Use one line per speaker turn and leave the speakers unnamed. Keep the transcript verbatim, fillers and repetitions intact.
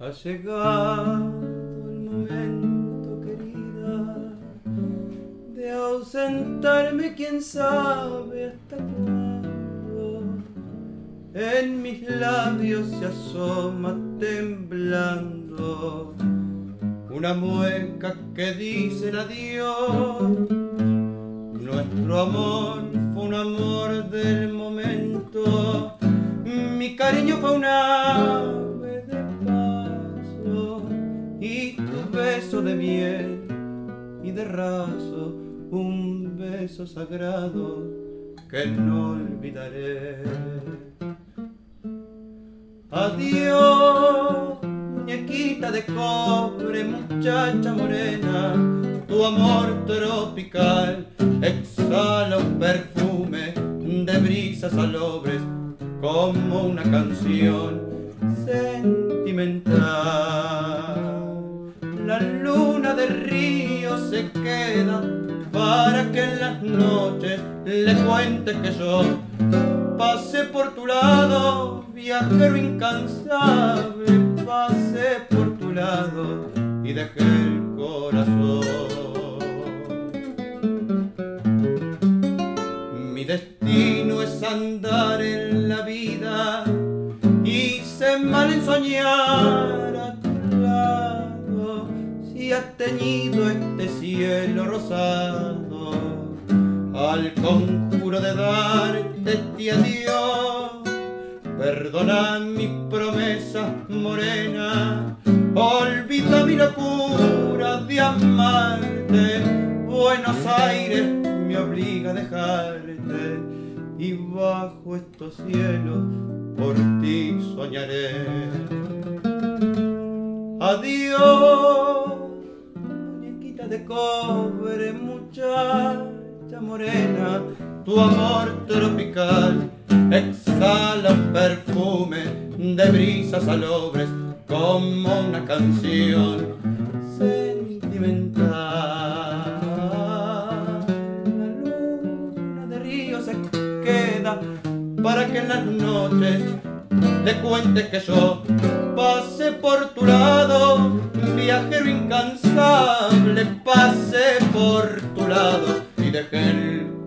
Ha llegado el momento, querida, de ausentarme, quién sabe hasta cuándo. En mis labios se asoma temblando una mueca que dice el adiós. Nuestro amor fue un amor del momento, mi cariño fue un ave de paso, y tu beso de miel y de raso, un beso sagrado que no olvidaré. Adiós, muñequita de cobre, muchacha morena, tu amor tropical exhala un perfume de brisas salobres como una canción sentimental. La luna del río se queda para que en las noches le cuente que yo pasé por tu lado, viajero incansable, pasé por tu lado y dejé el corazón. Mi destino es andar en la vida, hice mal en soñar a tu lado, si has teñido este cielo rosado al conjuro de darte este adiós. Perdona mi promesa morena, olvida mi locura de amarte. Buenos Aires me obliga a dejarte y bajo estos cielos por ti soñaré. Adiós, muñequita de cobre, muchacha morena, tu amor tropical exhala un perfume de brisas salobres como una canción sentimental. La luna de río se queda para que en las noches le cuente que yo pasé por tu lado, viajero incansable, pasé por tu lado y dejé el